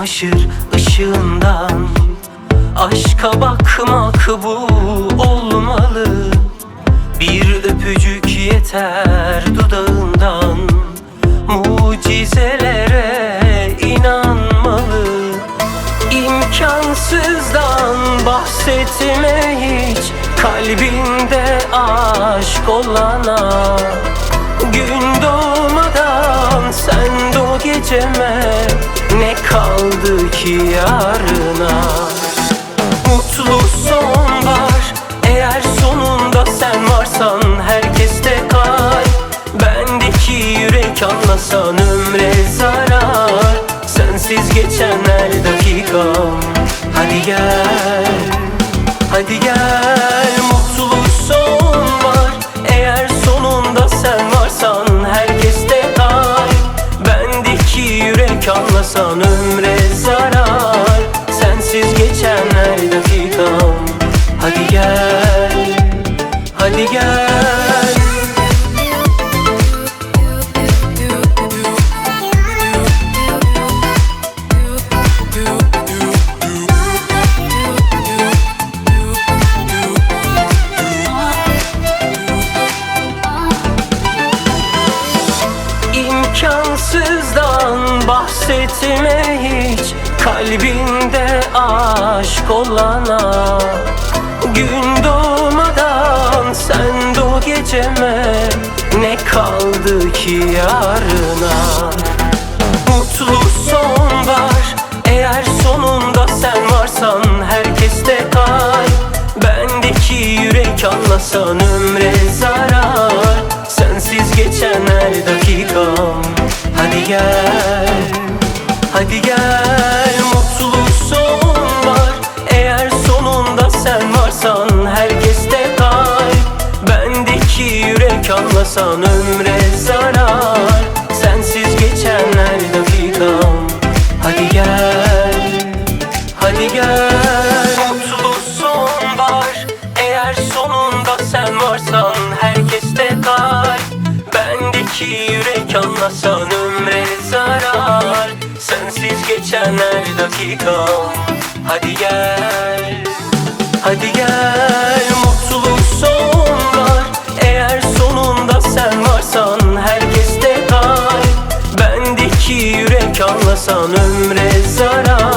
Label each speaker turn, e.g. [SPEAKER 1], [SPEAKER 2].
[SPEAKER 1] kamaşır ışığından. Aşka bakmak bu olmalı. Bir öpücük yeter dudağından. Mucizelere inanmalı. İmkansızdan bahsetme hiç, kalbinde aşk olana. Gün doğmadan sen doğ geceme, ne kaldı ki yarına? Mutlu son var eğer sonunda sen varsan. Herkeste kalp, bendeki yürek, anlasan ömre zarar. Sensiz geçen her dakikam. Hadi gel, hadi gel. Mutlu son var eğer sonunda sen varsan. Herkeste kalp, bendeki yürek, anlasan ömre zarar. Sensiz geçen her dakikam. Hadi gel, hadi gel. İmkansızdan bahsetme hiç, kalbinde aşk olana. Gün doğmadan sen doğ geceme, ne kaldı ki yarına? Mutlu son var eğer sonunda sen varsan. Herkeste kalp, bendeki yürek, anlasan ömre zarar. Sensiz geçen her dakikam. Hadi gel, hadi gel. Mutlu son var eğer sonunda sen varsan. Herkeste kalp, bendeki yürek, anlasan ömre zarar. Sensiz geçen her dakikam. Hadi gel, hadi gel. Mutlu son var eğer sonunda sen varsan. Herkeste kalp, bendeki yürek, anlasan ömre zarar. Sensiz geçen her dakikam. Hadi gel, hadi gel. Mutlu son var eğer sonunda sen varsan. Herkeste kalp, bendeki yürek, anlasan ömre zarar.